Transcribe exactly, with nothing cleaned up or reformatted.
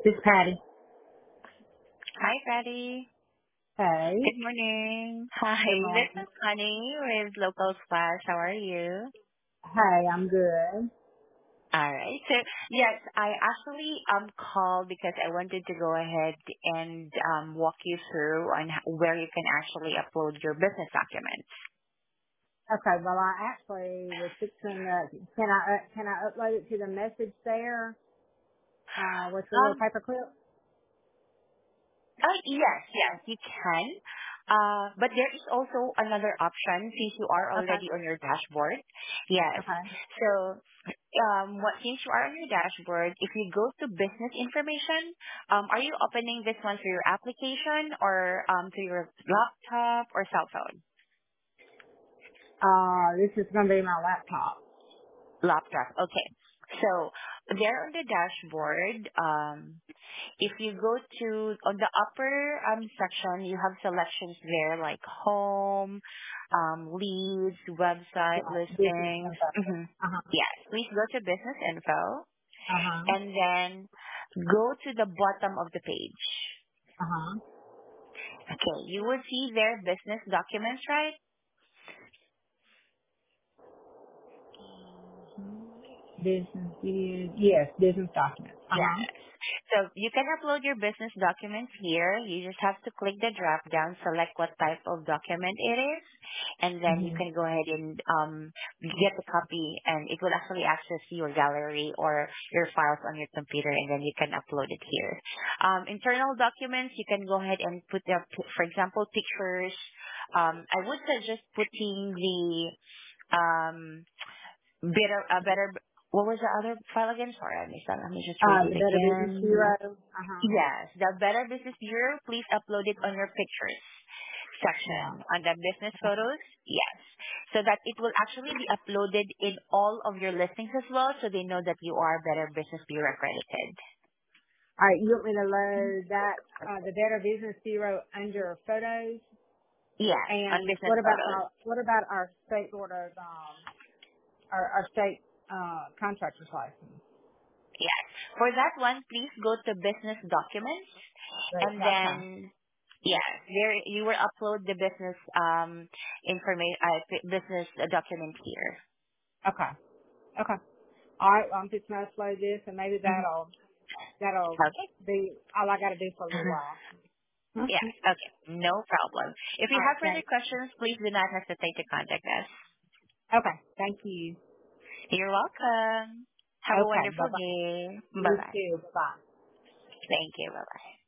This is Patty. Hi, Patty. Hey. Good morning. Hi, Good this morning. is Honey with Local Splash. How are you? Hey, I'm good. All right. So yes, I actually um called because I wanted to go ahead and um walk you through on h- where you can actually upload your business documents. Okay, well, I actually was fixing the, can I, uh, can I upload it to the message there, uh, with the little Um, paper clip? Uh, yes, yes, you can. Uh, but there is also another option since you are Okay, already on your dashboard. Yes. okay. So, um, what since you are on your dashboard, if you go to business information, um, are you opening this one through your application or um, through your laptop or cell phone? Uh, this is going to be my laptop. Laptop. Okay. So there on the dashboard, um, if you go to on the upper um section, you have selections there like home, um, leads, website Yeah, business listings. info. hmm Uh-huh, Yes, please go to business info uh-huh, and then go to the bottom of the page. uh-huh. Okay, you will see there business documents, right? Business is, yes, business documents. Yes. Uh-huh. So you can upload your business documents here. You just have to click the drop down, select what type of document it is, and then you hmm can go ahead and um, get the copy, and it will actually access your gallery or your files on your computer, and then you can upload it here. Um, internal documents, you can go ahead and put the, for example, pictures. Um, I would suggest putting the um, better, a better. What was the other file again? Sorry, I missed that. Let me just read Uh, it the Better Business again. Bureau. Uh-huh. Yes, the Better Business Bureau, please upload it on your pictures Yeah. section. On the business photos, yes. So that it will actually be uploaded in all of your listings as well, so they know that you are Better Business Bureau accredited. All right, you want me to load that, uh, the Better Business Bureau under photos? Yes, on And business what about photos. our what about our state board of um our, our state uh contractor's license? Yes. For that one, please go to business documents Right. and Okay. then yes, there you will upload the business um information uh, p- business uh, document here. Okay. Okay. All right. Well, I'm just gonna upload this, and maybe Mhm. that'll that'll Okay. be all I got to do for a little while. all Yes. Okay. No problem. If you right. have further Thanks. questions, please do not hesitate to contact us. Okay. Thank you. You're welcome. Have a Okay. Bye wonderful bye. day. You Bye-bye. too. Bye. Thank you. Bye-bye.